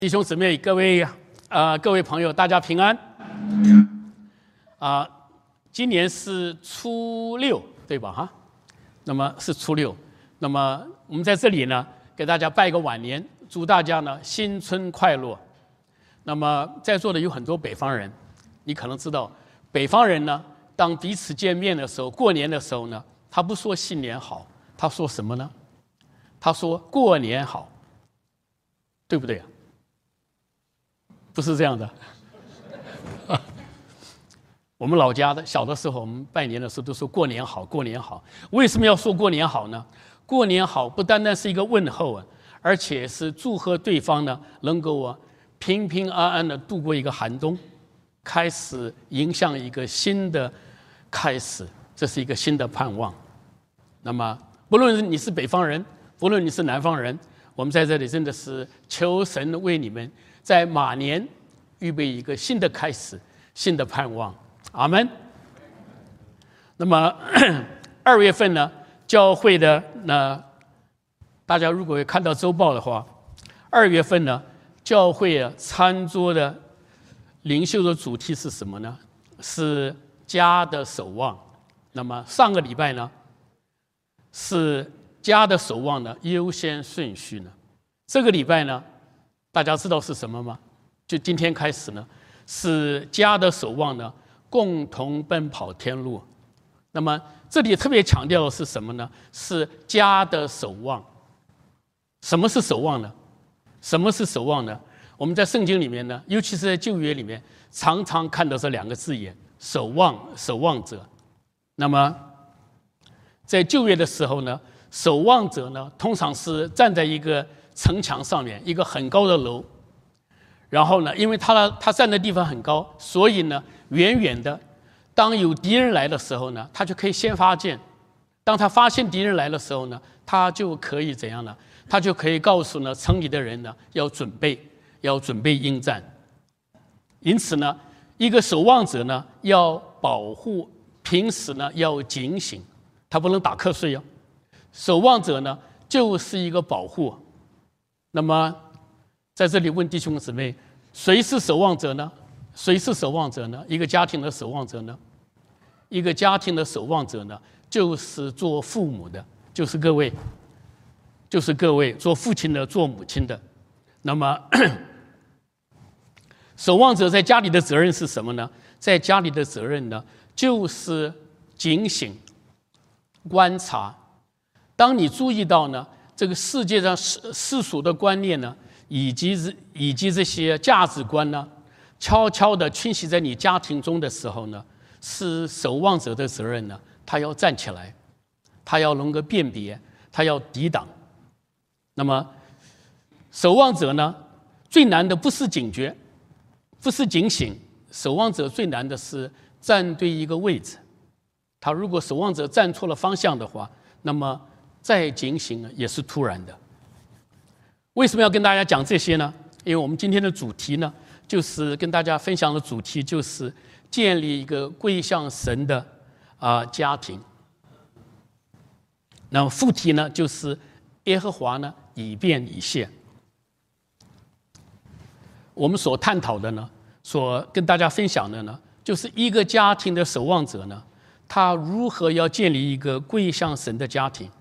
弟兄姊妹，各位朋友，大家平安。今年是初六，对吧？哈，那么是初六。那么我们在这里呢，给大家拜个晚年，祝大家呢新春快乐。那么在座的有很多北方人，你可能知道，北方人呢，当彼此见面的时候，过年的时候呢，他不说新年好，他说什么呢？他说过年好，对不对啊？不是这样的。我们老家的小的时候，我们拜年的时候都说过年好，过年好。为什么要说过年好呢？过年好不单单是一个问候啊，而且是祝贺对方呢能够平平安安的度过一个寒冬，开始迎向一个新的开始，这是一个新的盼望。那么不论你是北方人，不论你是南方人，我们在这里真的是求神为你们在马年预备一个新的开始，新的盼望。阿们。那么2月份呢，教会的大家如果有看到周报的话，2月份呢，教会餐桌的灵修的主题是什么呢？是家的守望。那么上个礼拜呢，是家的守望的优先顺序呢。这个礼拜呢，大家知道是什么吗？就今天开始呢，是家的守望呢，共同奔跑天路。那么这里特别强调的是什么呢？是家的守望。什么是守望呢？什么是守望呢？我们在圣经里面呢，尤其是在旧约里面，常常看到这2个字眼：守望、守望者。那么在旧约的时候呢，守望者呢，通常是站在一个城墙上面，一个很高的楼。然后呢，因为他站的地方很高，所以呢，远远的，当有敌人来的时候呢，他就可以先发现。当他发现敌人来的时候呢，他就可以怎样呢？他就可以告诉呢城里的人呢，要准备应战。因此呢，一个守望者呢，要保护，平时呢要警醒，他不能打瞌睡哦。守望者呢，就是一个保护。那么在这里问弟兄姊妹，谁是守望者呢？谁是守望者呢？一个家庭的守望者呢？一个家庭的守望者呢，就是做父母的，就是各位做父亲的，做母亲的。那么守望者在家里的责任是什么呢？在家里的责任呢，就是警醒、观察。当你注意到呢，这个世界上世俗的观念呢，以及这些价值观呢，悄悄地侵袭在你家庭中的时候呢，是守望者的责任呢，他要站起来，他要能够辨别，他要抵挡。那么守望者呢，最难的不是警觉，不是警醒，守望者最难的是站对一个位置。他如果守望者站错了方向的话，那么再警醒也是突然的。为什么要跟大家讲这些呢？因为我们今天的主题呢，就是跟大家分享的主题就是建立一个归向神的家庭。那么副题呢，就是耶和华呢以便以谢。我们所探讨的呢，所跟大家分享的呢，就是一个家庭的守望者呢，他如何要建立一个归向神的家庭。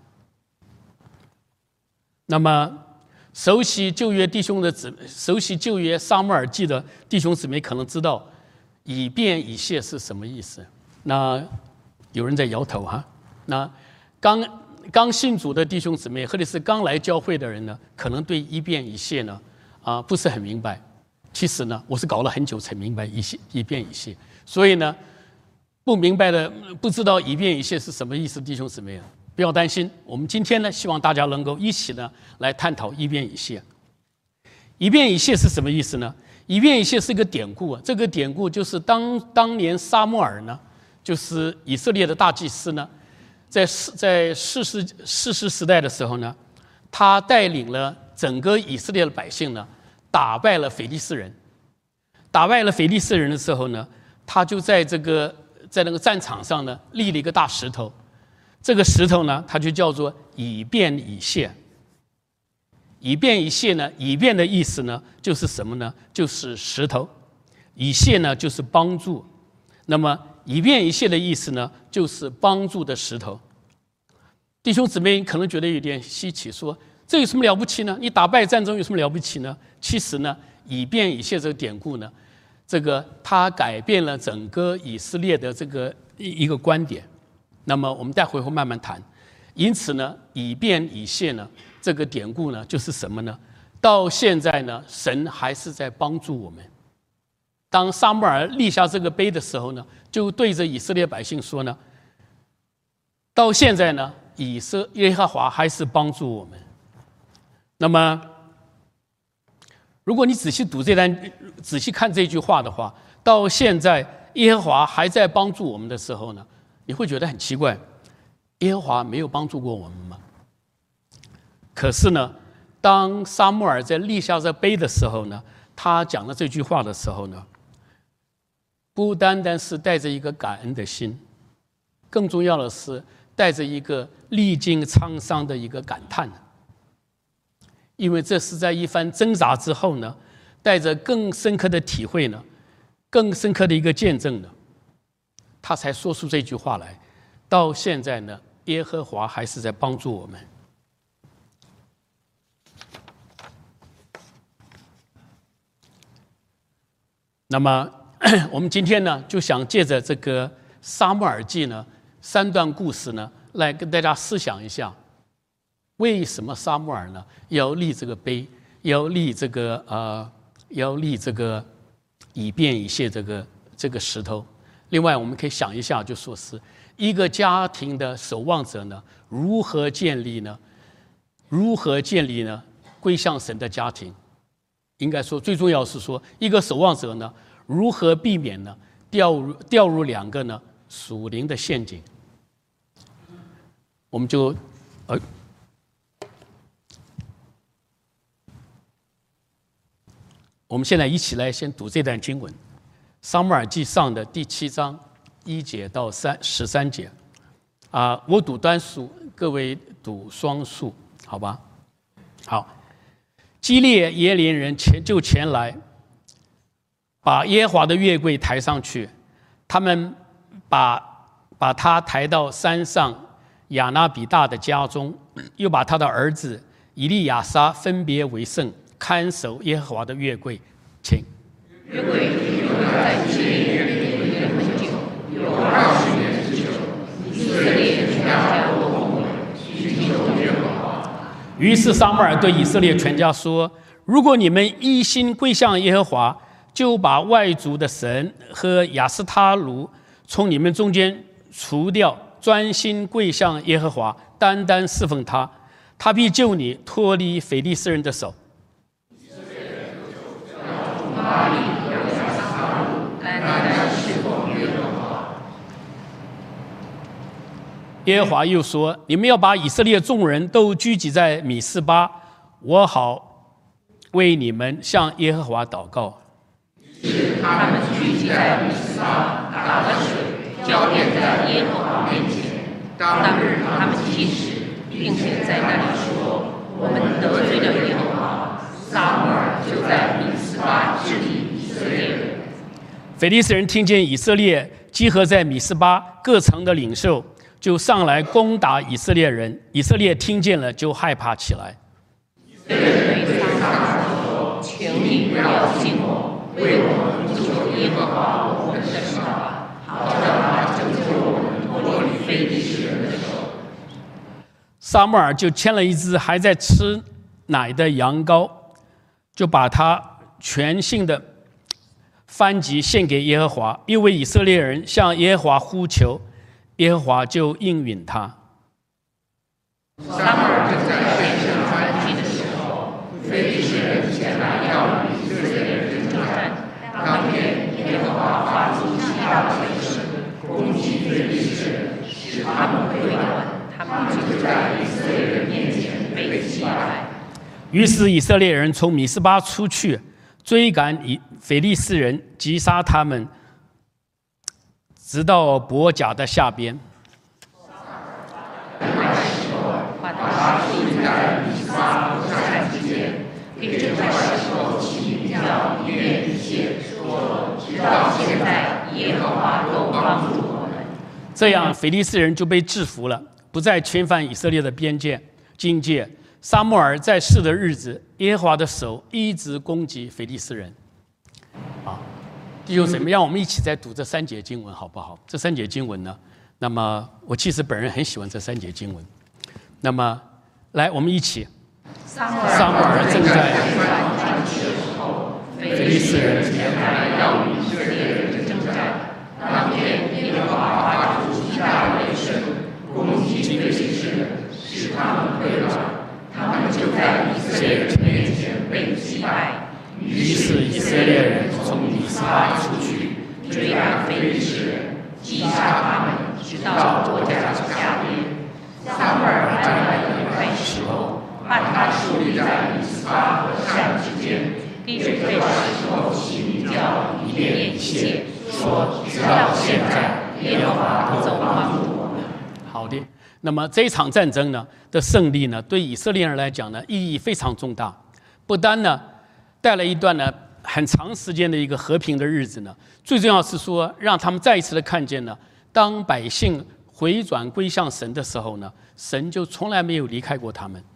那么熟悉旧约撒母耳记的弟兄姊妹可能知道以便以谢是什么意思。那有人在摇头哈。那刚信主的弟兄姊妹，或者是刚来教会的人呢，可能对以便以谢呢不是很明白。其实呢，我是搞了很久才明白以便以谢。所以呢，不明白的不知道以便以谢是什么意思，弟兄姊妹不要担心，我们今天呢，希望大家能够一起呢来探讨以便以谢。以便以谢是什么意思呢？以便以谢是一个典故这个典故就是当年撒母耳呢，就是以色列的大祭司呢，在士师时代的时候呢，他带领了整个以色列的百姓呢，打败了非利士人。打败了非利士人的时候呢，他就在那个战场上呢，立了一个大石头。这个石头呢，它就叫做以便以谢。 以便以谢呢，以便的意思呢就是什么呢？就是石头。以谢呢就是帮助。那么以便以谢的意思呢，就是帮助的石头。弟兄姊妹可能觉得有点稀奇，说这有什么了不起呢？你打败战争有什么了不起呢？其实呢，以便以谢这个典故呢，它改变了整个以色列的这个一个观点。那么我们待会会慢慢谈。因此呢，以便以谢呢，这个典故呢，就是什么呢？到现在呢，神还是在帮助我们。当撒母耳立下这个碑的时候呢，就对着以色列百姓说呢，到现在呢，耶和华还是帮助我们。那么，如果你仔细看这句话的话，到现在耶和华还在帮助我们的时候呢，你会觉得很奇怪，耶和华没有帮助过我们吗？可是呢，当撒母耳在立下这碑的时候呢，他讲了这句话的时候呢，不单单是带着一个感恩的心，更重要的是带着一个历经沧桑的一个感叹。因为这是在一番挣扎之后呢，带着更深刻的体会呢，更深刻的一个见证呢，他才说出这句话来。到现在呢，耶和华还是在帮助我们。那么我们今天呢，就想借着这个撒母耳记呢3段故事呢，来跟大家思想一下，为什么撒母耳呢要立这个碑，要立这个以便以谢这个石头。另外我们可以想一下，就说是一个家庭的守望者呢，如何建立呢归向神的家庭。应该说最重要是说，一个守望者呢，如何避免呢掉入2个呢属灵的陷阱。我们就我们现在一起来先读这段经文，撒母耳记上的第7章1节到13节。我读单数，各位读双数，好吧？好，基列耶琳人就前来，把耶和华的约柜抬上去，他们把他抬到山上亚拿比大的家中，又把他的儿子以利亚撒分别为圣，看守耶和华的约柜。请。 约柜在基列立了很久，有20年之久。以色列全家都同为寻求耶和华。 于是撒母耳对以色列全家说：如果你们一心归向耶和华，就把外族的神和亚斯他卢从你们中间除掉，专心归向耶和华，单单侍奉他，他必救你脱离非利士人的手。耶和华又说：你们要把以色列众人都聚集在米斯巴，我好为你们向耶和华祷告。 于是他们聚集在米斯巴，打了水，浇奠在耶和华面前。当日他们禁食，并且在那里说：我们得罪了耶和华。撒母耳就在米斯巴治理以色列人。 非利士人听见以色列集合在米斯巴，各城的领袖就上来攻打以色列人。以色列听见了，就害怕起来。 以色列人对撒母耳说：请你不要静默，为我们呼求耶和华我们的神吧，好叫他拯救我们脱离非利士人的手。 撒母耳就牵了一只还在吃奶的羊羔，就把它全性的燔祭献给耶和华，因为以色列人向耶和华呼求，耶和华就应允他。 撒母耳正在献上燔祭的时候，非利士人前来要与以色列人征战。当天耶和华发出极大的雷声，攻击非利士人，使他们溃乱，他们就在以色列人面前被击败。 于是以色列人从米斯巴出去，追赶非利士人，击杀他们，直到伯甲的下边。 把他立在米斯巴和在之间， 给这块石头起名叫以便以谢，说直到现在耶和华都帮助我们。 这样非利士人就被制服了，不再侵犯以色列的边界境界。撒母耳在世的日子，耶和华的手一直攻击非利士人。弟兄姊妹，让我们一起再读这3节经文好不好？这3节经文呢，那么我其实本人很喜欢这3节经文。那么，来，我们一起。 撒母耳正在传奇的时候，非利士人前来要与以色列人征战。当天，耶和华发出极大的雷声，攻击非利士人，使他们溃乱。他们就在以色列人面前被击败。 于是以色列人从米斯巴出去， 追赶非利士人，击杀他们，直到国家下边。撒母耳安了一块石头，把它竖立在米斯巴和山之间，给这块石头起名叫以便以谢，说直到现在耶和华都帮助我们。 好的。那么这一场战争呢的胜利呢，对以色列人来讲呢，意义非常重大。不单呢带来一段呢很长时间的一个和平的日子呢，最重要是说让他们再一次的看见呢，当百姓回转归向神的时候呢，神就从来没有离开过他们。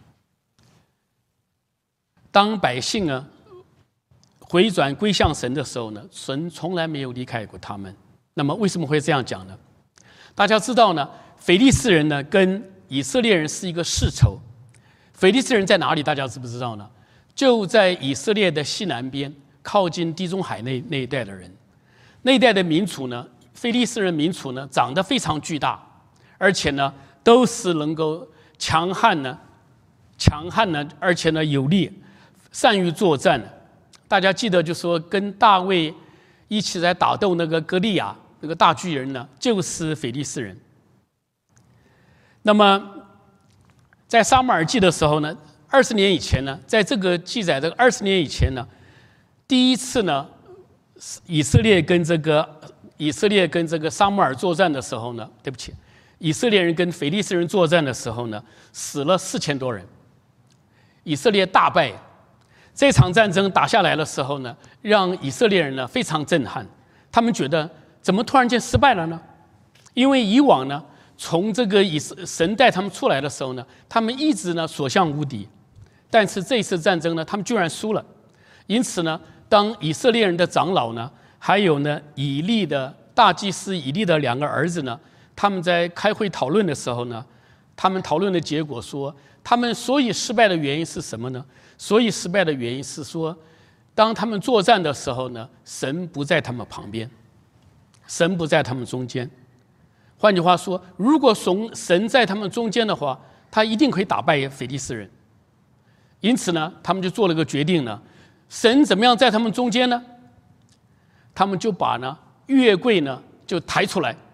当百姓呢回转归向神的时候呢，神从来没有离开过他们。那么为什么会这样讲呢？大家知道呢，非利士人呢跟以色列人是一个世仇。非利士人在哪里？大家知不知道呢？就在以色列的西南边，靠近地中海那一带的人。那一带的民族呢，非利士人民族呢，长得非常巨大，而且呢都是能够强悍呢，而且呢有力，善于作战。大家记得就说跟大卫一起在打斗那个歌利亚那个大巨人呢，就是非利士人。那么在撒母耳记的时候呢，20年以前呢，在这个记载这个20年以前呢，第一次呢，以色列跟这个撒母耳作战的时候呢，对不起，以色列人跟非利士人作战的时候呢，死了4000多人，以色列大败。这场战争打下来的时候呢，让以色列人呢非常震撼，他们觉得怎么突然间失败了呢？因为以往呢，从这个神带他们出来的时候呢，他们一直呢所向无敌，但是这一次战争呢，他们居然输了。因此呢，当以色列人的长老呢，还有呢以利的大祭司以利的2个儿子呢，他们在开会讨论的时候呢，他们讨论的结果说，他们所以失败的原因是什么呢？所以失败的原因是说，当他们作战的时候呢，神不在他们旁边，神不在他们中间。换句话说，如果神在他们中间的话，他一定可以打败非利士人。因此呢，他们就做了个决定呢，神怎么样在他们中间呢？他们就把呢约柜呢就抬出来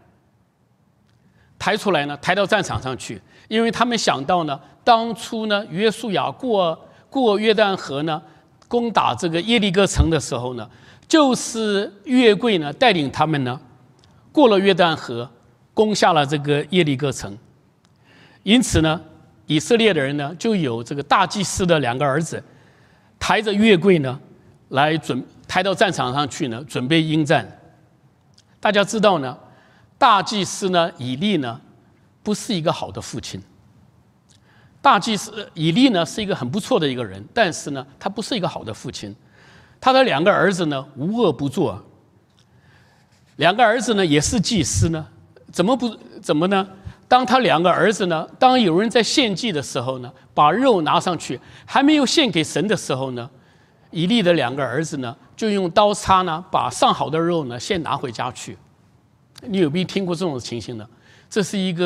呢，抬到战场上去，因为他们想到呢，当初呢约书亚过约旦河呢，攻打这个耶利哥城的时候呢，就是约柜呢带领他们呢过了约旦河，攻下了这个耶利哥城。因此呢，以色列的人呢就有这个大祭司的2个儿子抬着约柜呢来抬到战场上去呢，准备应战。大家知道呢，大祭司呢以利呢不是一个好的父亲。大祭司以利呢是一个很不错的一个人，但是呢他不是一个好的父亲。他的2个儿子呢无恶不作，2个儿子呢也是祭司呢，怎么呢？当他2个儿子呢，当有人在献祭的时候呢，把肉拿上去，还没有献给神的时候呢，以利的2个儿子呢就用刀叉呢把上好的肉呢先拿回家去。你有没有听过这种情形呢？这是一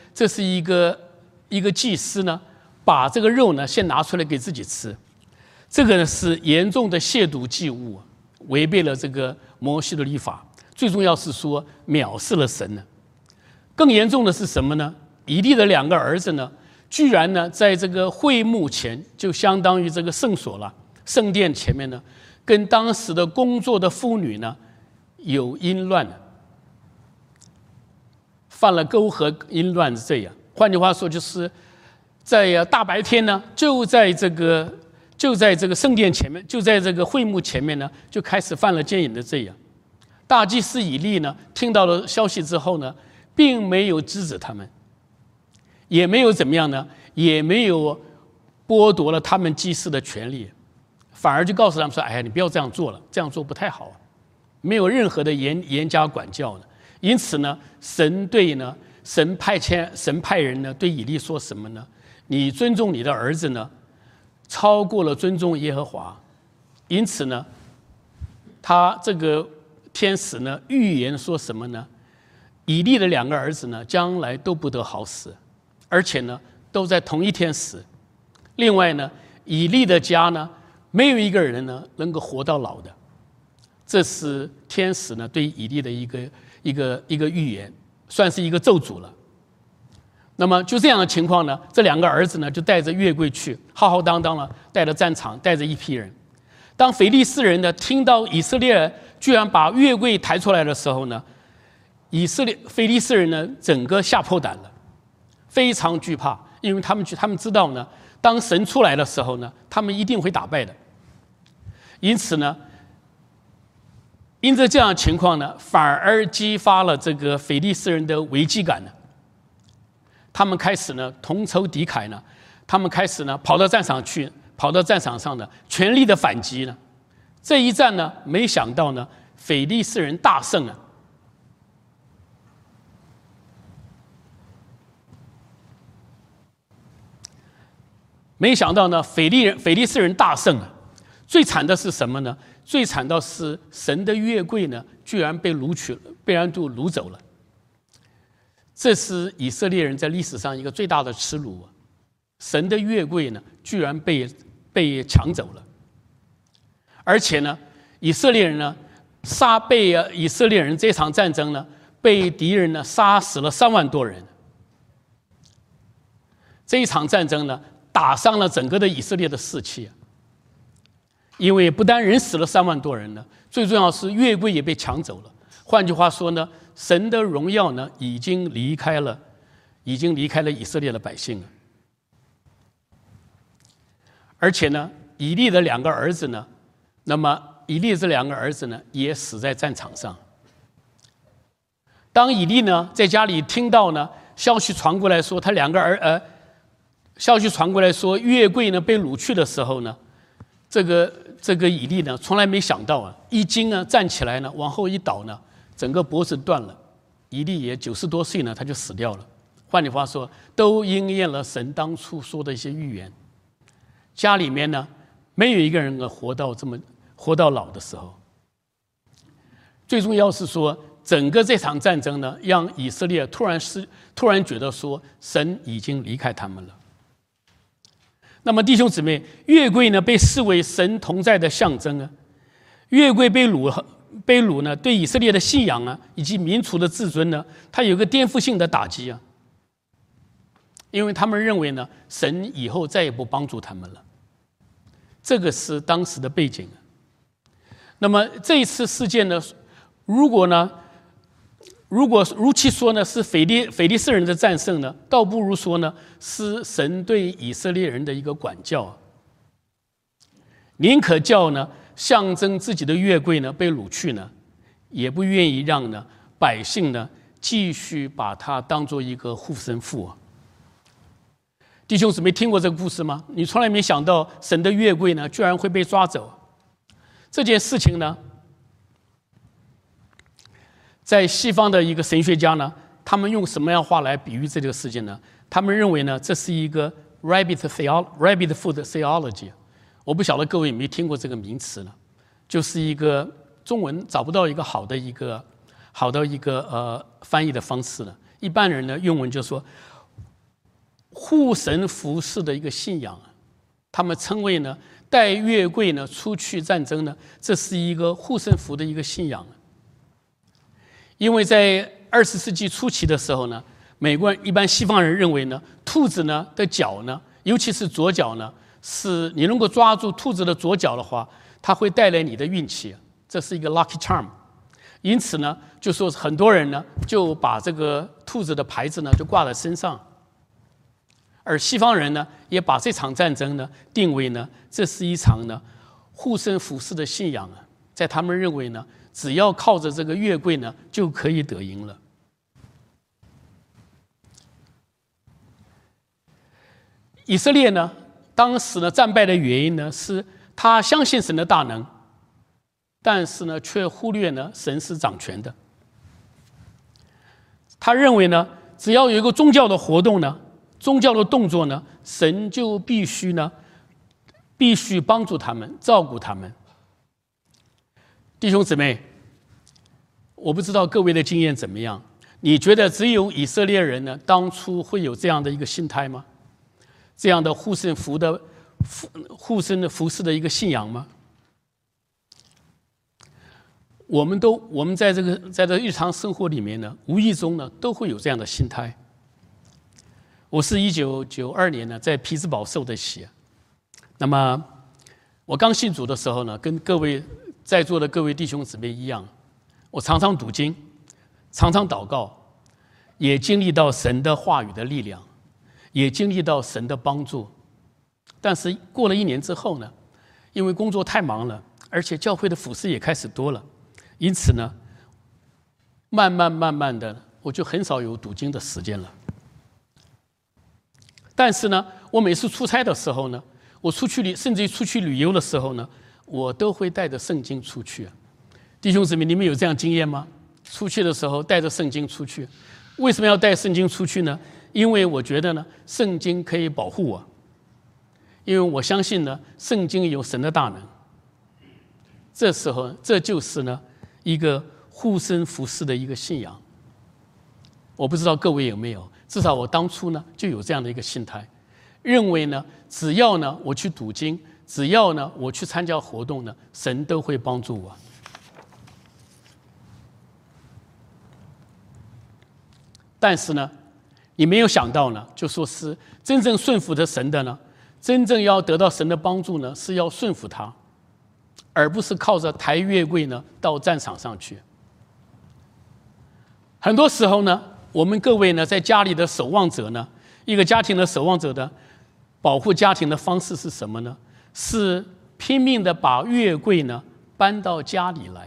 个祭司呢，把这个肉呢先拿出来给自己吃，这个呢是严重的亵渎祭物，违背了这个摩西的律法。最重要是说藐视了神呢。更严重的是什么呢？以利的2个儿子呢，居然呢在这个会幕前，就相当于这个圣所了，圣殿前面呢，跟当时的工作的妇女呢有淫乱，犯了勾合淫乱罪啊。换句话说，就是在大白天呢，就就在这个圣殿前面，就在这个会幕前面呢，就开始犯了奸淫的罪啊。大祭司以利呢，听到了消息之后呢，并没有制止他们，也没有怎么样呢，也没有剥夺了他们祭司的权利，反而就告诉他们说：“哎呀，你不要这样做了，这样做不太好。”没有任何的严加管教的。因此呢，神派人呢对以利说什么呢？你尊重你的儿子呢，超过了尊重耶和华。因此呢，他这个天使呢预言说什么呢？以利的2个儿子呢，将来都不得好死，而且呢都在同一天死。另外呢，以利的家呢，没有一个人呢能够活到老的。这是天使呢对以利的一个预言，算是一个咒诅了。那么就这样的情况呢，这2个儿子呢就带着月柜去，浩浩荡荡了，带着战场，带着一批人。当非利士人呢听到以色列居然把月柜抬出来的时候呢，非利士人呢整个吓破胆了，非常惧怕，因为他们知道呢，当神出来的时候呢，他们一定会打败的。因此呢，因着这样的情况呢，反而激发了这个非利士人的危机感呢。他们开始呢同仇敌忾呢，他们开始呢跑到战场上呢，全力的反击呢。这一战呢，没想到呢，非利士人大胜了。没想到呢，非利士人大胜了。最惨的是什么呢？最惨的是神的月柜呢，居然被人就掳走了。这是以色列人在历史上一个最大的耻辱啊！神的月柜呢，居然被抢走了，而且呢，以色列人这场战争呢，被敌人呢杀死了3万多人。这一场战争呢，打伤了整个的以色列的士气啊！因为不单人死了3万多人呢，最重要是月柜也被抢走了。换句话说呢，神的荣耀呢已经离开了以色列的百姓了。而且呢，以利的2个儿子呢，那么以利这2个儿子呢也死在战场上。当以利呢在家里听到呢消息传过来说月柜呢被掳去的时候呢，这个以利呢从来没想到啊，一惊呢站起来呢往后一倒呢，整个脖子断了。以利也90多岁呢，他就死掉了。换句话说，都应验了神当初说的一些预言。家里面呢，没有一个人能活到老的时候。最重要是说，整个这场战争呢，让以色列突然觉得说，神已经离开他们了。那么弟兄姊妹，月柜呢被视为神同在的象征啊，月柜被掳呢，对以色列的信仰啊，以及民族的自尊呢，它有个颠覆性的打击啊。因为他们认为呢，神以后再也不帮助他们了。这个是当时的背景啊。那么这一次事件呢，如果如其说呢是非利士人的战胜呢，倒不如说呢是神对以色列人的一个管教啊。宁可叫呢象征自己的月柜呢被掳去呢，也不愿意让呢百姓呢继续把它当作一个护身符啊。弟兄姊妹，听过这个故事吗？你从来没想到神的月柜呢居然会被抓走。这件事情呢，在西方的一个神学家呢，他们用什么样话来比喻这个事件呢？他们认为呢，这是一个 rabbit foot theology。我不晓得各位有没有听过这个名词呢？就是一个中文找不到一个好的翻译的方式了。一般人呢用文就说护神服饰的一个信仰，他们称为呢带月柜呢出去战争呢，这是一个护身符的一个信仰。因为在20世纪初期的时候呢，美国人一般西方人认为呢，兔子呢的脚呢，尤其是左脚呢，是你能够抓住兔子的左脚的话，它会带来你的运气，这是一个 lucky charm。因此呢，就说很多人呢就把这个兔子的牌子呢就挂在身上。 而西方人呢，也把这场战争呢定为呢，这是一场呢护身符世的信仰啊，在他们认为呢，只要靠着这个月桂呢，就可以得赢了。以色列呢，当时呢战败的原因呢，是他相信神的大能，但是呢，却忽略呢神是掌权的。他认为呢，只要有一个宗教的活动呢，宗教的动作呢，神就必须帮助他们，照顾他们。弟兄姊妹，我不知道各位的经验怎么样？你觉得只有以色列人呢，当初会有这样的一个心态吗？这样的护身符世的一个信仰吗？我们在这日常生活里面呢，无意中呢都会有这样的心态。我是1992年呢在匹兹堡受的洗，那么我刚信主的时候呢，跟各位在座的各位弟兄姊妹一样，我常常读经，常常祷告，也经历到神的话语的力量，也经历到神的帮助。但是过了1年之后呢，因为工作太忙了，而且教会的服事也开始多了，因此呢，慢慢的，我就很少有读经的时间了。但是呢，我每次出差的时候呢，我甚至于出去旅游的时候呢，我都会带着圣经出去。弟兄姊妹，你们有这样经验吗？出去的时候带着圣经出去。为什么要带圣经出去呢？因为我觉得呢，圣经可以保护我，因为我相信呢，圣经有神的大能。这时候，这就是呢一个护身符世的一个信仰。我不知道各位有没有，至少我当初呢就有这样的一个心态，认为呢，只要呢我去读经，只要呢我去参加活动呢，神都会帮助我。但是呢，你没有想到呢，就说是真正顺服的神的呢，真正要得到神的帮助呢，是要顺服他，而不是靠着抬月桂呢到战场上去。很多时候呢，我们各位呢，在家里的守望者呢，一个家庭的守望者的保护家庭的方式是什么呢？是拼命的把月桂呢搬到家里来。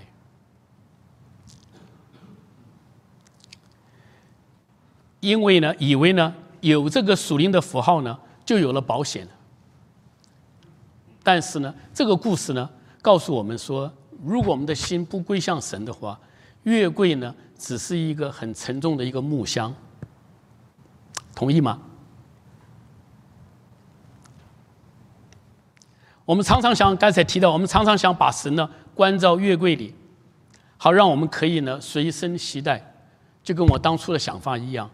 因为呢，以为呢有这个属灵的符号呢，就有了保险了。但是呢，这个故事呢，告诉我们说，如果我们的心不归向神的话，月桂呢，只是一个很沉重的一个木箱。同意吗？我们常常刚才提到，我们常常想把神呢关到月桂里，好让我们可以呢随身携带，就跟我当初的想法一样。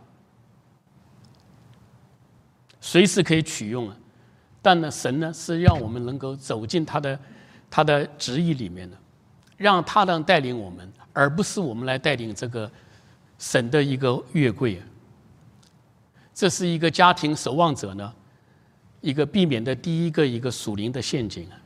随时可以取用啊，但呢，神呢是让我们能够走进他的旨意里面的，让他能带领我们，而不是我们来带领这个神的一个月桂。这是一个家庭守望者呢，一个避免的第一个属灵的陷阱啊。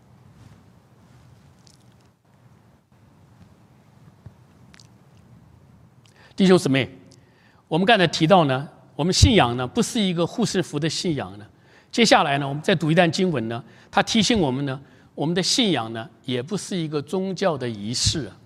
弟兄姊妹，我们刚才提到呢，我们信仰呢不是一个护身符的信仰呢。接下来呢，我们再读一段经文呢，它提醒我们呢，我们的信仰呢也不是一个宗教的仪式啊。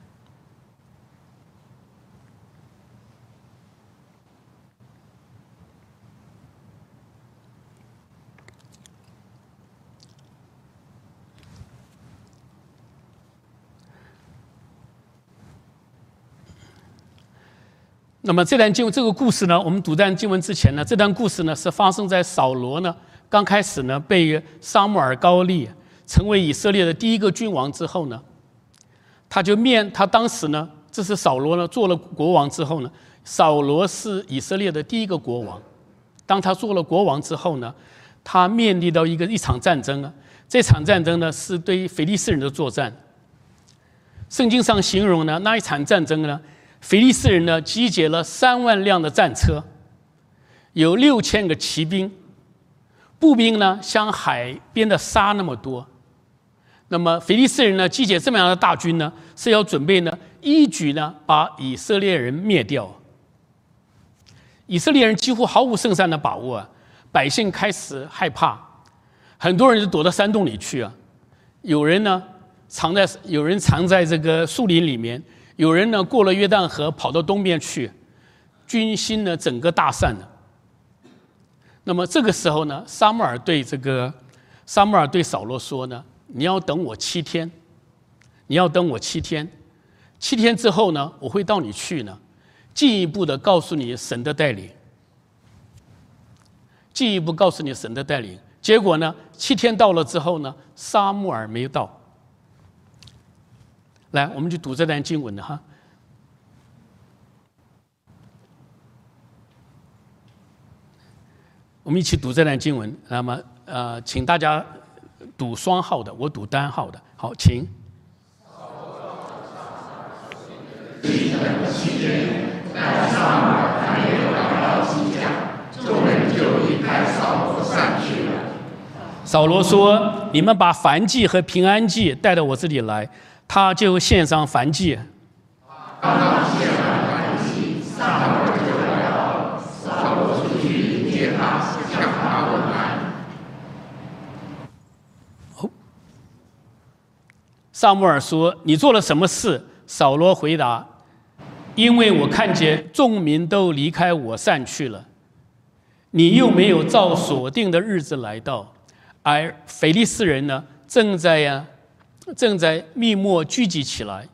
那么这个故事呢，我们读这段经文之前呢，这段故事呢是发生在扫罗呢刚开始呢被撒母耳膏立成为以色列的第一个君王之后呢，他当时呢，这是扫罗呢做了国王之后呢，扫罗是以色列的第一个国王。当他做了国王之后呢，他面临到一场战争啊，这场战争呢是对非利士人的作战。圣经上形容呢，那一场战争呢，非利士人呢集结了3万辆的战车，有6000个骑兵，步兵呢像海边的沙那么多。那么非利士人呢集结这么样的大军呢，是要准备呢一举呢把以色列人灭掉。以色列人几乎毫无胜算的把握啊， 百姓开始害怕，很多人就躲到山洞里去啊。有人藏在这个树林里面，有人呢过了约旦河跑到东边去，军心呢整个大散了。那么这个时候呢，撒母耳对扫罗说呢：“你要等我7天，你要等我7天，7天之后呢，我会到你去呢，进一步的告诉你神的带领，进一步告诉你神的带领。”结果呢，7天到了之后呢，撒母耳没到。来，我们就读这段经文了哈。我们一起读这段经文。那么请大家读双号的，我读单号的。好，请。 但撒母耳还没有赶到基甲，众人就离开扫罗散去了。 扫罗说：“你们把燔祭和平安祭带到我这里来。”他就献上燔祭。 刚刚献完燔祭，撒母耳就来到，扫罗出去迎接他，向他问安。 撒母耳说：“你做了什么事？”扫罗回答：“因为我看见众民都离开我散去了，你又没有照所定的日子来到，而非利士人呢，正在密末聚集起来。”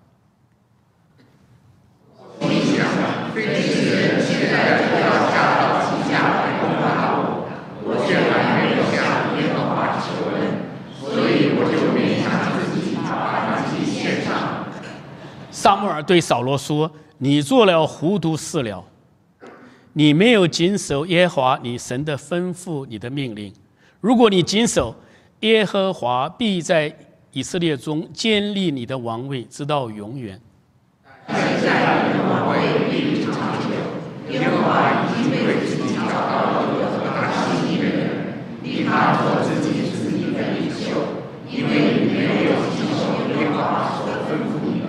我想，非利士人现在要下到基甲来攻打我，我却还没有向耶和华求问，所以我就勉强自己把燔祭献上。 撒母耳对扫罗说：“你做了糊涂事了，你没有谨守耶和华你神的吩咐，你的命令。如果你谨守，耶和华必在以色列中建立你的王位，直到永远。” 现在你的王位必不长久，耶和华已经为自己找到一个合他心意的人，立他做自己子民的领袖，因为你没有谨守耶和华所吩咐你的。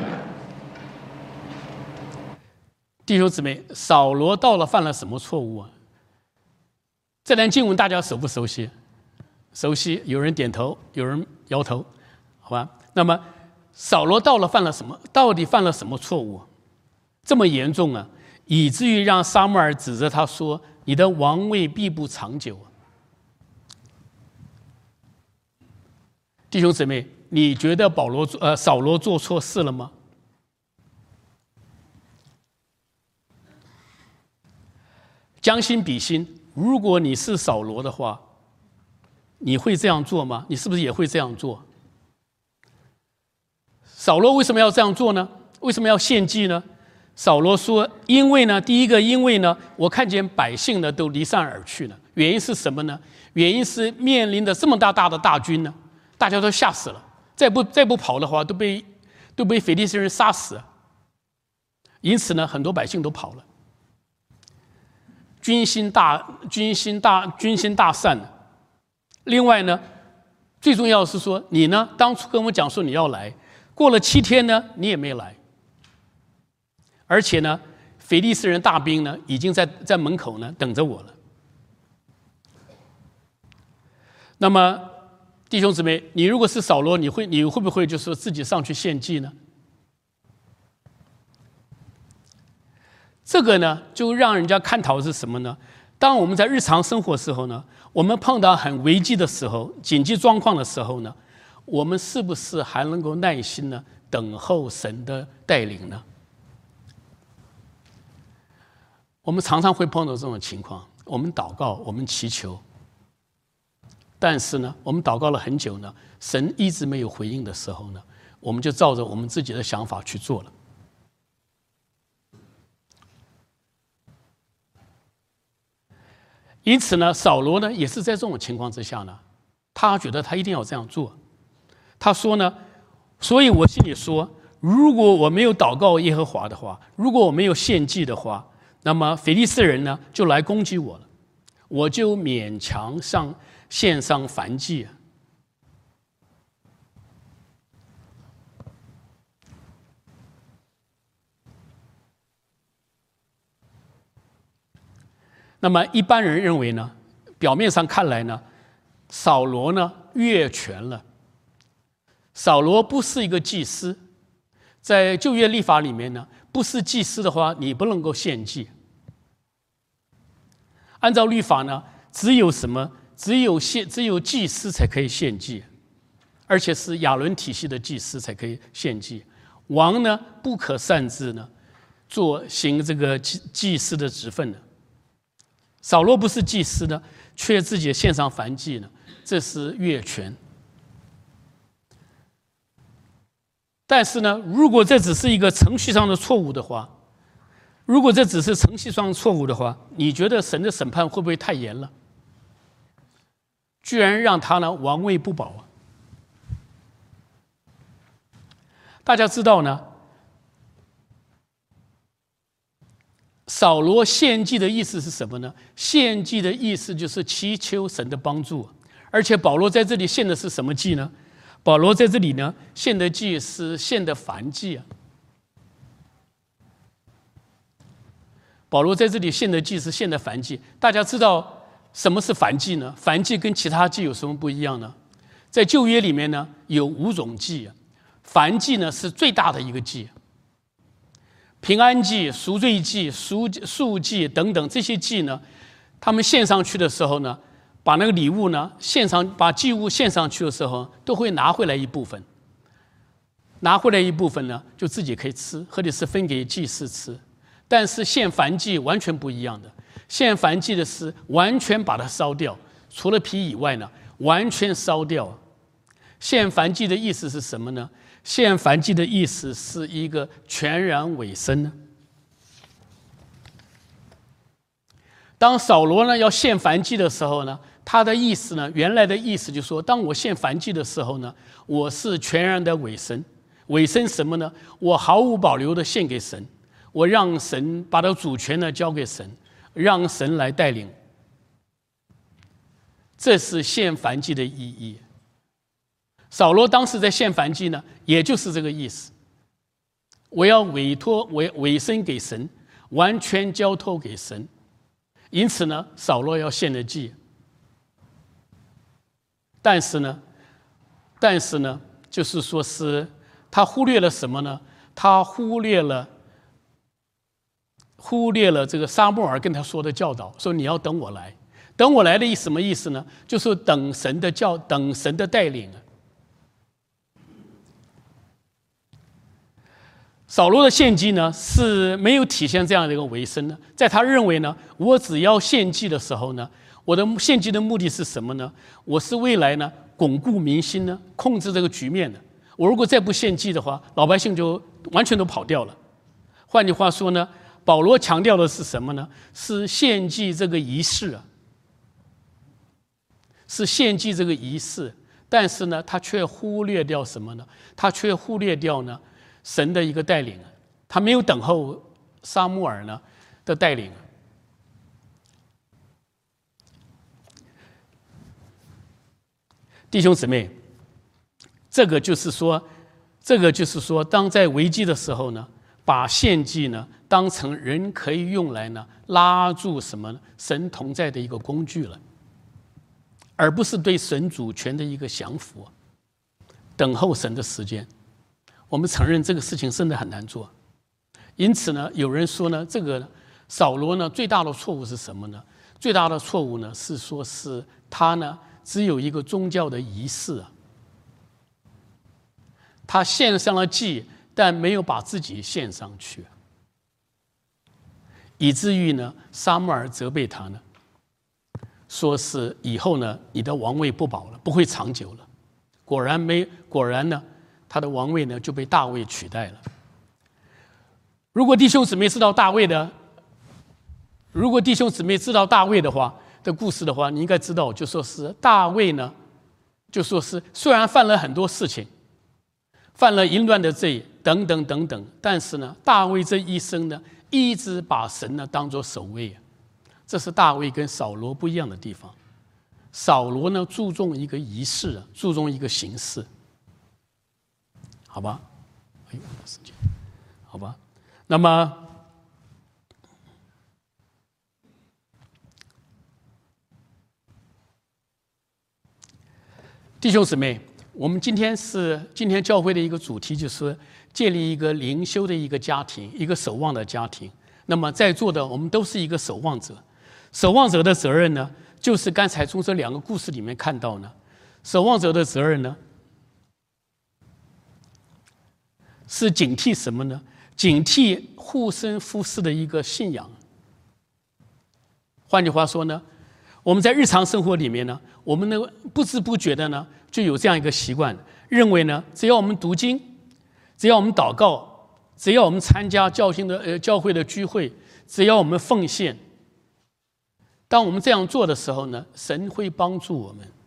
弟兄姊妹，扫罗到了犯了什么错误啊？这段经文大家熟不熟悉？熟悉，有人点头，有人摇头，好吧？那么扫罗到底犯了什么错误？这么严重啊，以至于让撒母耳指责他说：“你的王位必不长久啊！”弟兄姊妹，你觉得扫罗做错事了吗？将心比心，如果你是扫罗的话，你会这样做吗？你是不是也会这样做？扫罗为什么要这样做呢？为什么要献祭呢？扫罗说：“因为呢，第一个，因为呢，我看见百姓呢都离散而去了。原因是什么呢？原因是面临着这么大的大军呢，大家都吓死了。再不跑的话，都被非利士人杀死。因此呢，很多百姓都跑了，军心大散。另外呢，最重要的是说，你呢当初跟我讲说你要来。”过了7天呢，你也没来，而且呢，非利士人大兵呢已经在门口呢等着我了。那么，弟兄姊妹，你如果是扫罗，你会不会就说自己上去献祭呢？这个呢，就让人家看到的是什么呢？当我们在日常生活的时候呢，我们碰到很危机的时候、紧急状况的时候呢，我们是不是还能够耐心呢等候神的带领呢？我们常常会碰到这种情况，我们祷告，我们祈求，但是呢，我们祷告了很久呢，神一直没有回应的时候呢，我们就照着我们自己的想法去做了。因此呢，扫罗呢也是在这种情况之下呢，他觉得他一定要这样做。他说呢，所以我心里说，如果我没有祷告耶和华的话，如果我没有献祭的话，那么非利士人呢就来攻击我了，我就勉强献上燔祭。那么一般人认为呢， 表面上看来呢，扫罗呢越权了。扫罗不是一个祭司，在旧约律法里面呢，不是祭司的话，你不能够献祭。按照律法呢，只有祭司才可以献祭，而且是亚伦体系的祭司才可以献祭。王呢不可擅自呢行这个祭司的职分的。扫罗不是祭司呢，却自己献上燔祭呢，这是越权。但是呢，如果这只是一个程序上的错误的话，你觉得神的审判会不会太严了？居然让他呢王位不保啊！大家知道呢，扫罗献祭的意思是什么呢？献祭的意思就是祈求神的帮助，而且保罗在这里献的是什么祭呢？保罗在这里呢献的祭是献的燔祭啊。保罗在这里献的祭是献的燔祭。大家知道什么是燔祭呢？燔祭跟其他祭有什么不一样呢？在旧约里面呢有5种祭，燔祭呢是最大的一个祭。平安祭、赎罪祭、赎祭等等这些祭呢，他们献上去的时候呢，把那个礼物呢把祭物献上去的时候，都会拿回来一部分。拿回来一部分呢，就自己可以吃，或者是分给祭司吃。但是献燔祭完全不一样的，献燔祭的是完全把它烧掉，除了皮以外呢，完全烧掉。献燔祭的意思是什么呢？献燔祭的意思是一个全然委身呢。当扫罗呢要献燔祭的时候呢，他的意思呢，原来的意思就是说，当我献燔祭的时候呢，我是全然的委身。委身什么呢？我毫无保留的献给神，我让神把他主权呢交给神，让神来带领。这是献燔祭的意义。扫罗当时在献燔祭呢，也就是这个意思。我要委身给神，完全交托给神。因此呢，扫罗要献的祭。但是呢，就是说是他忽略了什么呢？他忽略了这个撒母耳跟他说的教导，说你要等我来。等我来的什么意思呢？就是等神的带领啊。扫罗的献祭呢是没有体现这样的一个委身呢，在他认为呢，我只要献祭的时候呢，我的献祭的目的是什么呢？我是未来呢巩固民心呢，控制这个局面的。我如果再不献祭的话，老百姓就完全都跑掉了。换句话说呢，保罗强调的是什么呢？是献祭这个仪式啊，是献祭这个仪式。但是呢，他却忽略掉什么呢？他却忽略掉呢神的一个带领，他没有等候撒母耳呢的带领。弟兄姊妹，这个就是说，当在危机的时候呢，把献祭呢当成人可以用来呢拉住什么神同在的一个工具了，而不是对神主权的一个降服，等候神的时间。我们承认这个事情真的很难做。因此呢，有人说呢，这个扫罗呢最大的错误是什么呢？最大的错误呢是说是他呢只有一个宗教的仪式啊，他献上了祭，但没有把自己献上去，以至于呢撒母耳责备他呢，说是以后呢你的王位不保了，不会长久了。果然呢他的王位呢就被大卫取代了。如果弟兄姊妹知道大卫的话的故事的话，你应该知道，就说是大卫呢，就说是虽然犯了很多事情，犯了淫乱的罪等等等等，但是呢，大卫这一生呢，一直把神呢当作首位。这是大卫跟扫罗不一样的地方。扫罗呢注重一个仪式，注重一个形式。好吧，时间，好吧，那么弟兄姊妹，我们今天教会的一个主题，就是建立一个灵修的一个家庭，一个守望的家庭。那么在座的我们都是一个守望者，守望者的责任呢，就是刚才从这2个故事里面看到呢，守望者的责任呢，是警惕什么呢？警惕护身符事的一个信仰。换句话说呢，我们在日常生活里面呢，我们呢不知不觉的呢，就有这样一个习惯，认为呢，只要我们读经，只要我们祷告，只要我们参加教会的聚会，只要我们奉献，当我们这样做的时候呢，神会帮助我们。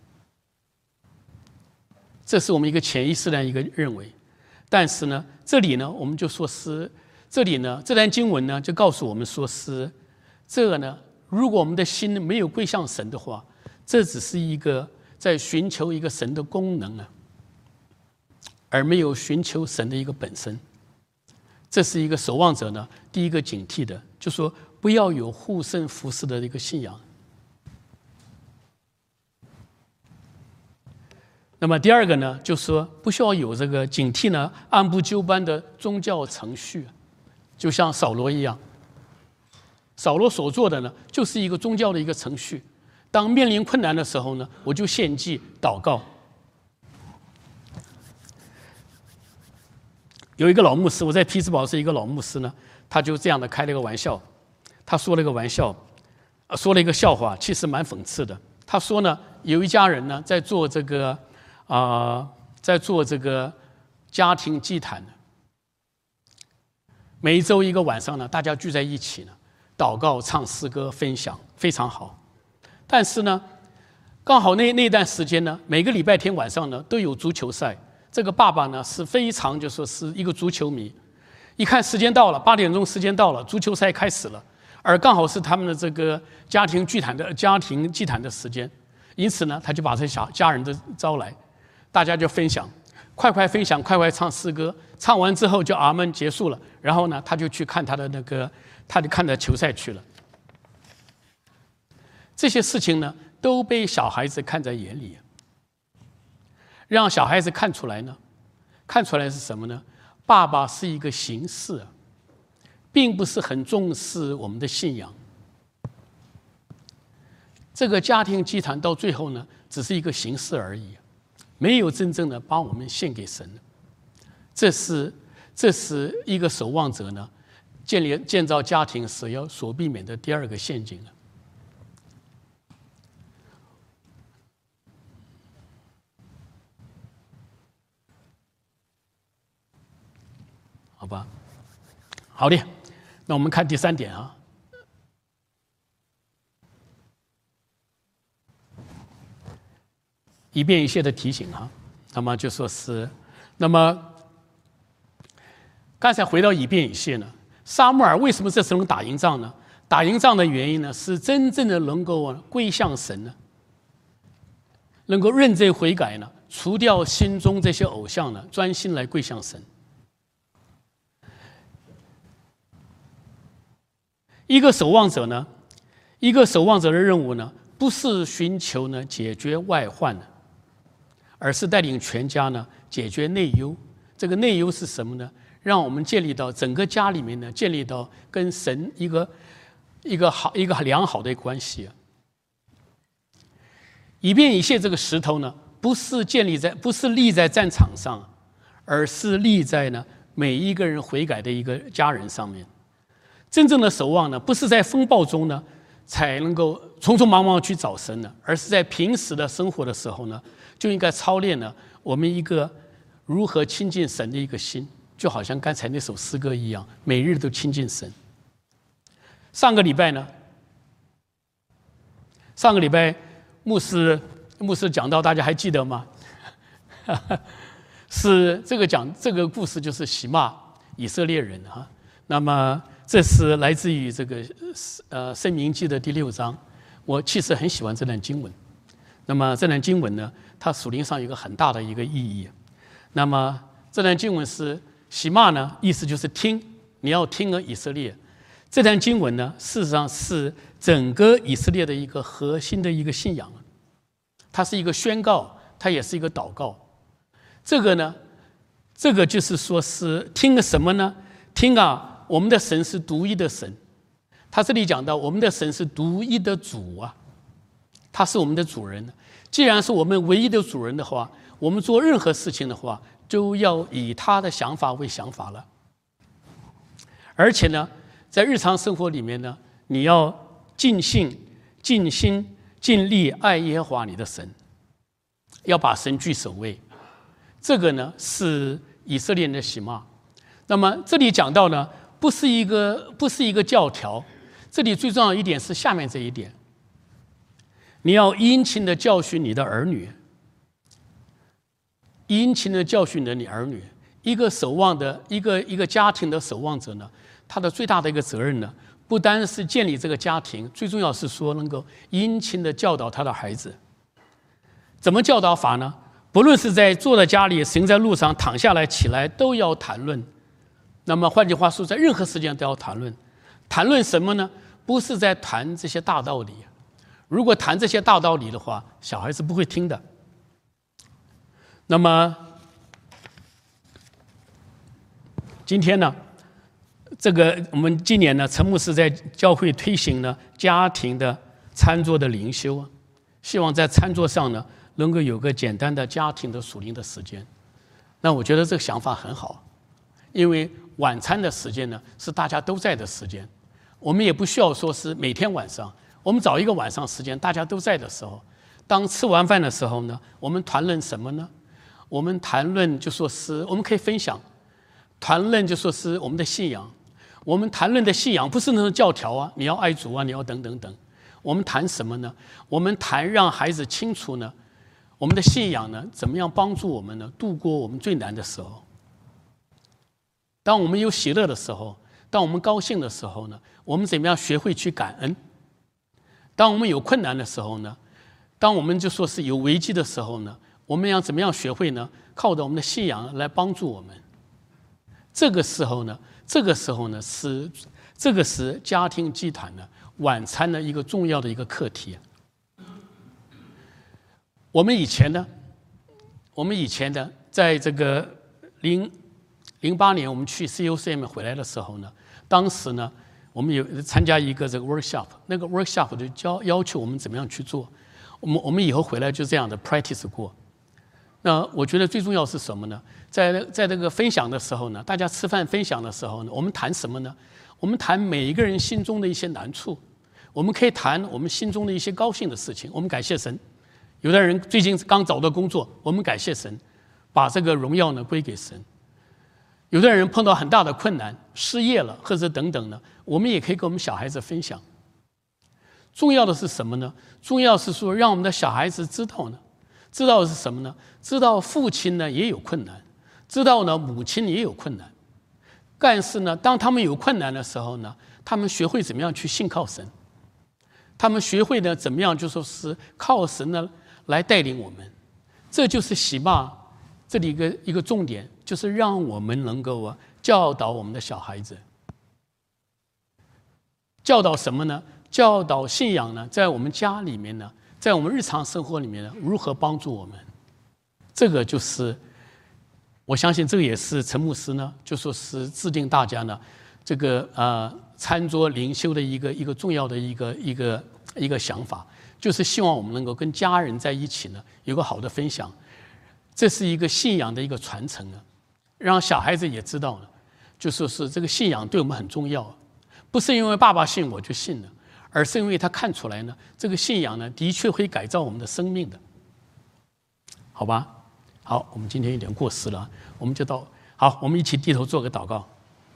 这是我们一个潜意识的一个认为。但是呢，这里呢，我们就说是，这里呢，这段经文呢，就告诉我们说是，这个呢，如果我们的心没有归向神的话，这只是一个在寻求一个神的功能啊，而没有寻求神的一个本身。这是一个守望者呢，第一个警惕的，就说不要有护身符事的一个信仰。那么第二个呢，就说不需要有这个警惕呢，按部就班的宗教程序，就像扫罗一样。扫罗所做的呢，就是一个宗教的一个程序。当面临困难的时候呢，我就献祭祷告。有一个老牧师，我在匹兹堡是一个老牧师呢，他就这样的开了个玩笑，他说了个玩笑，说了一个笑话，其实蛮讽刺的。他说呢，有一家人呢在做这个家庭祭坛的，每一周一个晚上呢，大家聚在一起呢，祷告、唱诗歌、分享，非常好。但是呢，刚好那段时间呢，每个礼拜天晚上呢都有足球赛。这个爸爸呢是非常就说是一个足球迷，一看时间到了，8点钟时间到了，足球赛开始了，而刚好是他们的这个家庭祭坛的时间，因此呢，他就把这家人都招来，大家就分享，快分享，快唱诗歌，唱完之后就阿们结束了，然后呢，他就去看他就看球赛去了。这些事情呢，都被小孩子看在眼里。让小孩子看出来是什么呢？爸爸是一个形式，并不是很重视我们的信仰。这个家庭祭坛到最后呢，只是一个形式而已，没有真正的把我们献给神。这是一个守望者呢，建造家庭时所避免的第二个陷阱。好吧，好的，那我们看第3点啊。一遍一切的提醒啊，那么就说是，那么刚才回到以便以谢呢，撒母耳为什么这次能打赢仗呢？打赢仗的原因呢，是真正的能够归向神呢，能够认罪悔改呢，除掉心中这些偶像呢，专心来归向神。一个守望者的任务呢，不是寻求呢解决外患呢，而是带领全家呢解决内忧。这个内忧是什么呢？让我们建立到整个家里面呢，建立到跟神一个良好的关系。以便以谢这个石头呢，不是立在战场上，而是立在呢每一个人悔改的一个家人上面。真正的守望呢，不是在风暴中呢才能够匆匆忙忙去找神呢，而是在平时的生活的时候呢，就应该操练呢我们一个如何亲近神的一个心，就好像刚才那首诗歌一样，每日都亲近神。上个礼拜牧师讲到，大家还记得吗？是这个故事就是洗骂以色列人啊。那么这是来自于这个申命记的第6章，我其实很喜欢这段经文。那么这段经文呢，它属灵上有一个很大的一个意义。那么这段经文是洗骂呢，意思就是听，你要听以色列。这段经文呢，事实上是整个以色列的一个核心的一个信仰，它是一个宣告它也是一个祷告。这个呢，这个就是说是听个什么呢？听啊，我们的神是独一的神。他这里讲到，我们的神是独一的主啊，他是我们的主人。既然是我们唯一的主人的话，我们做任何事情的话，都要以他的想法为想法了。而且呢，在日常生活里面呢，你要尽性、尽心、尽力爱耶和华你的神，要把神居首位。这个呢是以色列人的喜骂。那么这里讲到呢，不是一个教条，这里最重要一点是下面这一点：你要殷勤的教训你的儿女，殷勤的教训你儿女。一个守望的一个家庭的守望者呢，他的最大的一个责任呢，不单是建立这个家庭，最重要是说能够殷勤的教导他的孩子。怎么教导法呢？不论是坐在家里，行在路上，躺下来起来，都要谈论。那么换句话说，在任何时间都要谈论。谈论什么呢？不是在谈这些大道理。如果谈这些大道理的话，小孩子不会听的。那么今天呢，这个我们今年呢，陈牧师在教会推行呢家庭的餐桌的灵修，希望在餐桌上呢能够有个简单的家庭的属灵的时间。那我觉得这个想法很好，因为晚餐的时间呢是大家都在的时间，我们也不需要说是每天晚上，我们找一个晚上时间大家都在的时候，当吃完饭的时候呢，我们谈论什么呢？我们谈论就说是我们可以分享，谈论就说是我们的信仰。我们谈论的信仰不是那种教条啊，你要爱主啊，你要等等等。我们谈什么呢？我们谈让孩子清楚呢，我们的信仰呢怎么样帮助我们呢度过我们最难的时候。当我们有喜乐的时候，当我们高兴的时候呢，我们怎么样学会去感恩？当我们有困难的时候呢，当我们就说是有危机的时候呢，我们要怎么样学会呢？靠着我们的信仰来帮助我们。这个时候呢，是家庭祭坛的晚餐的一个重要的一个课题。我们以前呢，在这个08年我们去 COCM 回来的时候呢，当时呢，我们有参加一个这个 workshop， 那个 workshop 就要求我们怎么样去做。我们以后回来就这样的 practice 过。那我觉得最重要是什么呢？在这个分享的时候呢，大家吃饭分享的时候呢，我们谈什么呢？我们谈每一个人心中的一些难处，我们可以谈我们心中的一些高兴的事情，我们感谢神。有的人最近刚找到工作，我们感谢神，把这个荣耀呢归给神。有的人碰到很大的困难，失业了或者等等呢，我们也可以跟我们小孩子分享。重要的是什么呢？重要是说让我们的小孩子知道呢，知道是什么呢？知道父亲呢也有困难，知道呢母亲也有困难。但是呢，当他们有困难的时候呢，他们学会怎么样去信靠神，他们学会呢怎么样就说是靠神呢来带领我们。这就是喜骂这里一个重点，就是让我们能够教导我们的小孩子。教导什么呢？教导信仰呢，在我们家里面呢，在我们日常生活里面呢，如何帮助我们？这个就是我相信，这个也是陈牧师呢，就说是制定大家呢，这个餐桌灵修的一个重要的一个想法，就是希望我们能够跟家人在一起呢，有个好的分享。这是一个信仰的一个传承啊，让小孩子也知道了，就说是这个信仰对我们很重要，不是因为爸爸信我就信了。而是因为他看出来呢，这个信仰呢，的确会改造我们的生命的，好吧？好，我们今天有点过时了，我们就好，我们一起低头做个祷告。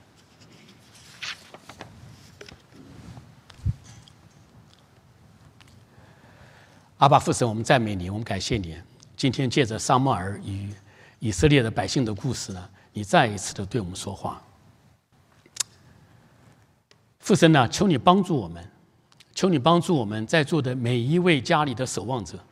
阿爸父神，我们赞美你，我们感谢你。今天借着撒母耳与以色列的百姓的故事呢，你再一次的对我们说话。父神呢，求你帮助我们。求你帮助我们在座的每一位家里的守望者，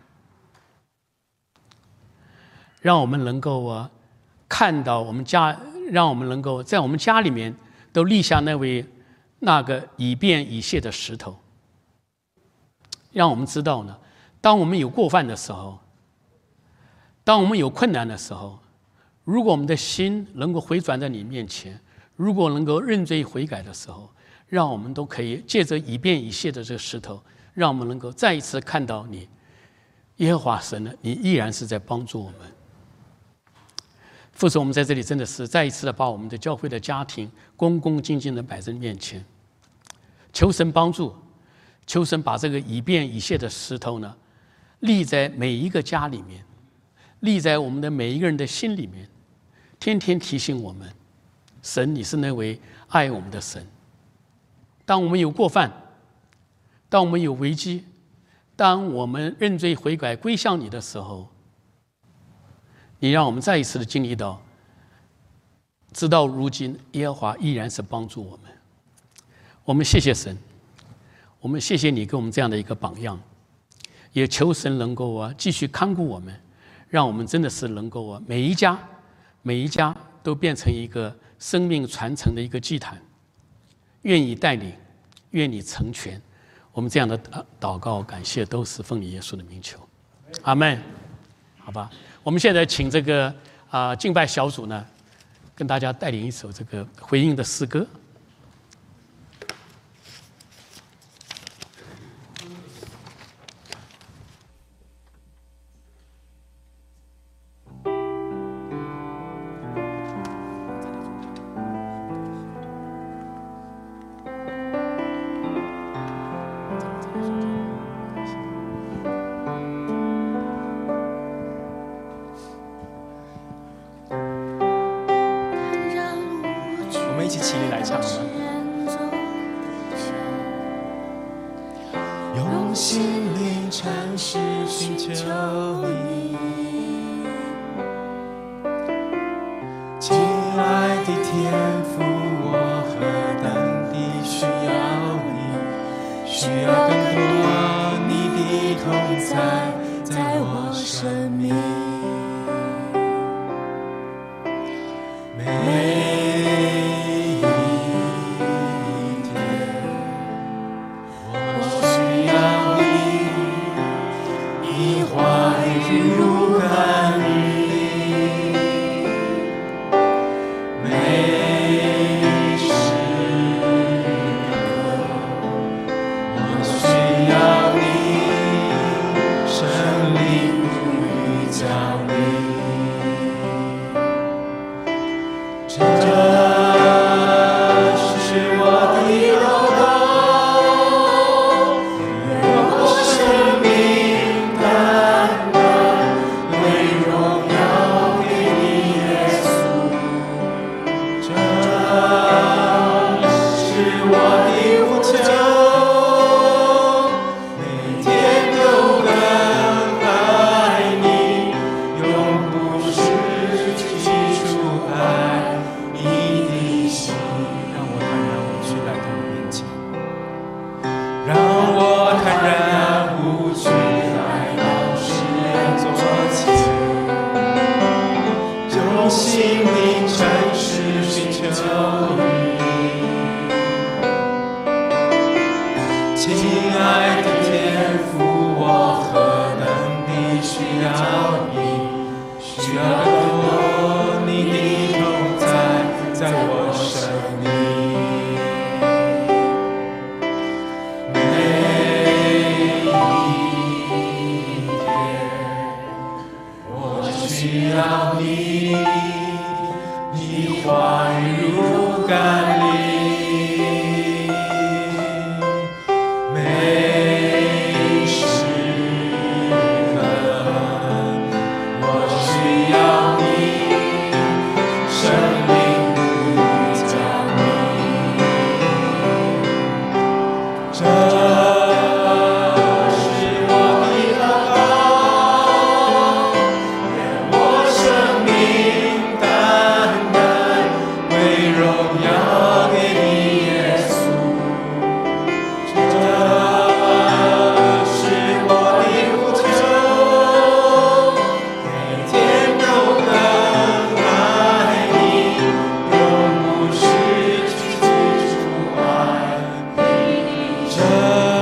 让我们能够看到我们家，让我们能够在我们家里面都立下那个以便以谢的石头，让我们知道呢，当我们有过犯的时候， 当我们有困难的时候，如果我们的心能够回转在你面前，如果能够认罪悔改的时候，让我们都可以借着以便以谢的这个石头，让我们能够再一次看到你，耶和华神呢，你依然是在帮助我们。父神，我们在这里真的是再一次的把我们的教会的家庭恭恭敬敬的摆在面前，求神帮助，求神把这个以便以谢的石头呢，立在每一个家里面，立在我们的每一个人的心里面，天天提醒我们，神，你是那位爱我们的神。当我们有过犯，当我们有危机，当我们认罪悔改归向你的时候，你让我们再一次的经历到，直到如今耶和华依然是帮助我们。我们谢谢神，我们谢谢你给我们这样的一个榜样，也求神能够继续看顾我们，让我们真的是能够每一家都变成一个生命传承的一个祭坛。愿意带领，愿你成全。我们这样的祷告感谢都是奉你耶稣的名求，阿们。好吧，我们现在请这个敬拜小组呢，跟大家带领一首这个回应的诗歌。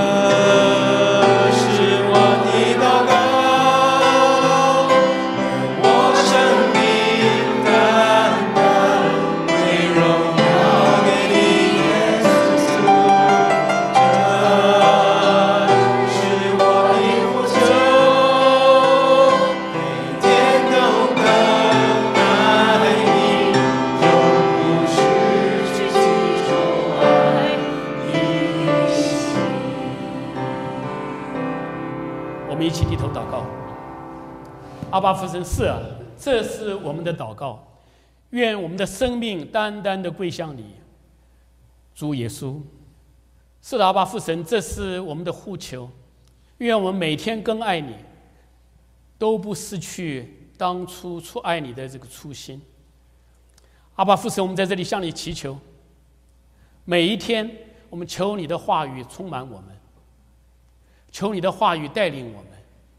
我一起低头祷告。阿爸父神，是啊，这是我们的祷告。愿我们的生命单单的归向你，主耶稣。是的，阿爸父神，这是我们的呼求。愿我们每天更爱你，都不失去当初初爱你的这个初心。阿爸父神，我们在这里向你祈求，每一天我们求你的话语充满我们，求你的话语带领我们。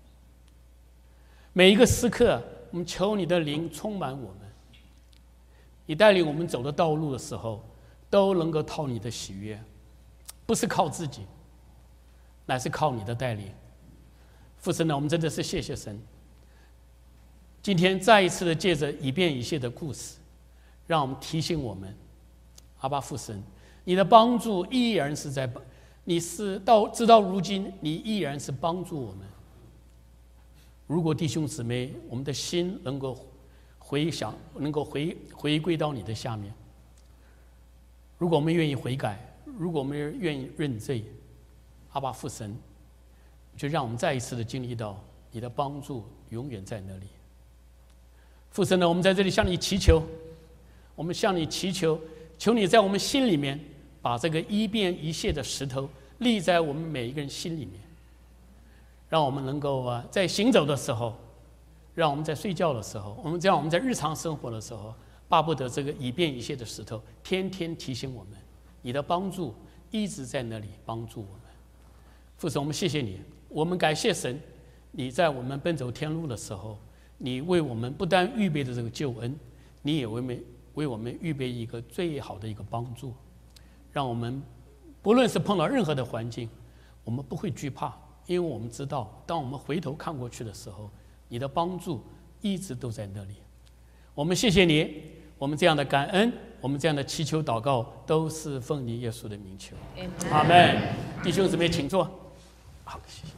每一个时刻，我们求你的灵充满我们。你带领我们走的道路的时候，都能够讨你的喜悦，不是靠自己，乃是靠你的带领。父神呢，我们真的是谢谢神。今天再一次的借着以便以谢的故事，让我们提醒我们，阿爸父神，你的帮助依然是在，你是直到如今，你依然是帮助我们。如果弟兄姊妹，我们的心能够回想，能够回归到你的下面，如果我们愿意悔改，如果我们愿意认罪，阿爸父神，就让我们再一次的经历到你的帮助永远在那里。父神呢，我们在这里向你祈求，我们向你祈求，求你在我们心里面把这个一变一谢的石头立在我们每一个人心里面，让我们能够在行走的时候，让我们在睡觉的时候，让我们在日常生活的时候，巴不得这个以变一谢的石头天天提醒我们，你的帮助一直在那里帮助我们。父神，我们谢谢你，我们感谢神，你在我们奔走天路的时候，你为我们不但预备的这个救恩，你也为我们预备一个最好的一个帮助，让我们不论是碰到任何的环境，我们不会惧怕，因为我们知道，当我们回头看过去的时候，你的帮助一直都在那里。我们谢谢你，我们这样的感恩，我们这样的祈求祷告，都是奉你耶稣的名求。阿们。弟兄姊妹，请坐。好，谢谢。